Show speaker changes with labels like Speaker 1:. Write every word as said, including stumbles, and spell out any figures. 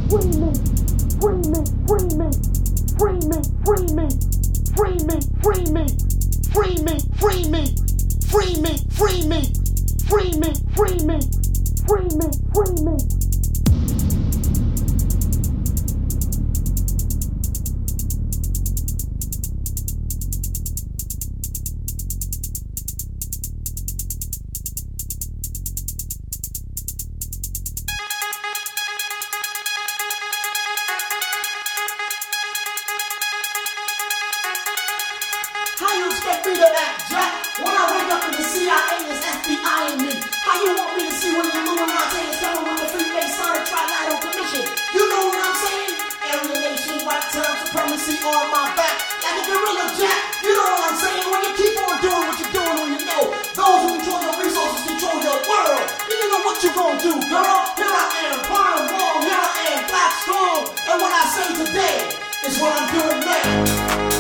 Speaker 1: Free me, free me, free me, free me, free me, free me, free me, free me, free me, free me, free me, free me, free me, free me, free me.
Speaker 2: How you expect me to act, Jack? When I wake up and the C I A is F B I-ing me. How you want me to see when the Illuminati is coming with the Freemasonic trilateral commission? You know what I'm saying? Alienation, white term supremacy on my back. Like a gorilla, Jack. You know what I'm saying? When you keep on doing what you're doing when you know those who control your resources control your world. You know what you gonna do, girl? Here I am, bottom wrong. Here I am, black strong. And what I say today is what I'm doing now.